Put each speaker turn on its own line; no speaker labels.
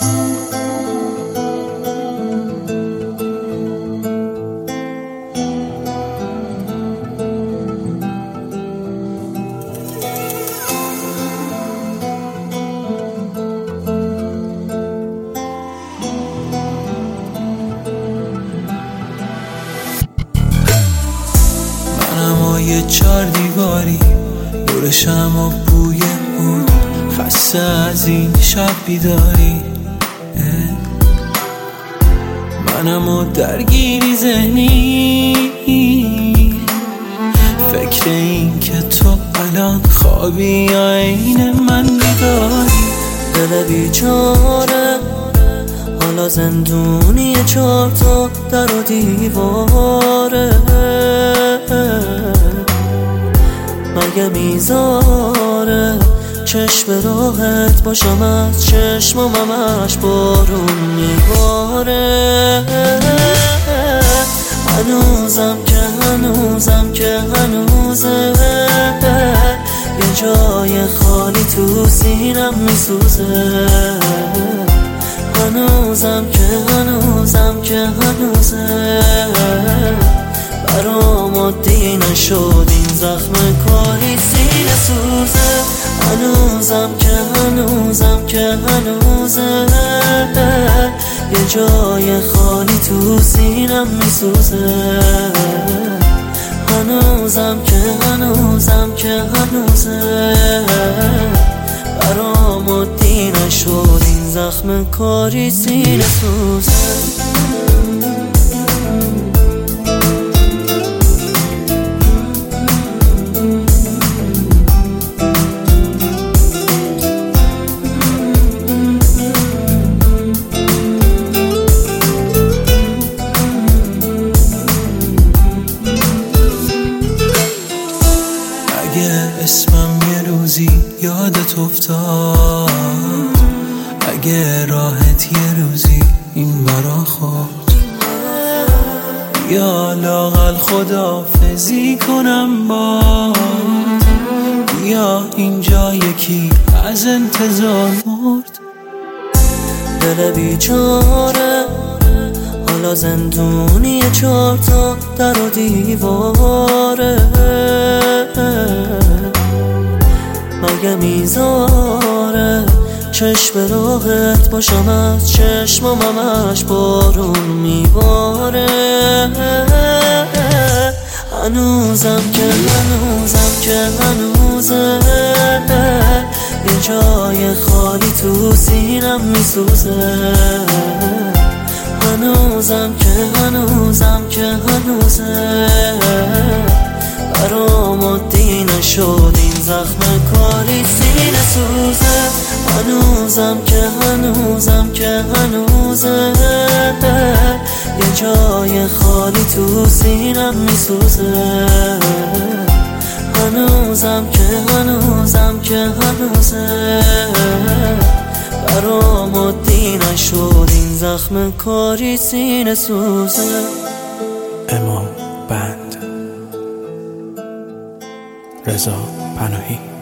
یه چار دیواری دورشم و بوی بود، خسته از این شب بیداری. منم و درگیری ذهنی، فکر این که تو الان خوابی یا عین من بیداری.
دل بیچاره حالا زندونی 4 تا در و دیواره، مگه میذاره چشم راحت باشم از چشمم همش بارون میباره. هنوزم که هنوزه یه جای خالی تو سینم میسوزه. هنوزم که هنوزه برام عادی نشد این زخم کاری سینه سوزه. هنوزم که هنوزه یه جای خالی تو سینم میسوزه. هنوزم که هنوزه برام عادی نشد این زخم کاری سینه سوزه.
اسمم یه روزی یادت افتاد، اگه راحت یه روزی این برا خود، یا لااقل خداحافظی کنم باد، یا اینجا یکی از انتظار مرد.
دل بیچاره حالا زندونی 4 تا در و دیواره، مگه میذاره چشم راحت باشم از چشمم همش بارون میباره. هنوزم که هنوزه یه جای خالی تو سینم میسوزه. هنوزم که هنوزه برام عادی نشد این زخم کاری سینه سوزه. هنوزم که هنوزه یه جای خالی تو سینم میسوزه. هنوزم که هنوزه برام عادی نشد این زخم کاری سینه سوزه.
امام بند، رضا پناهی.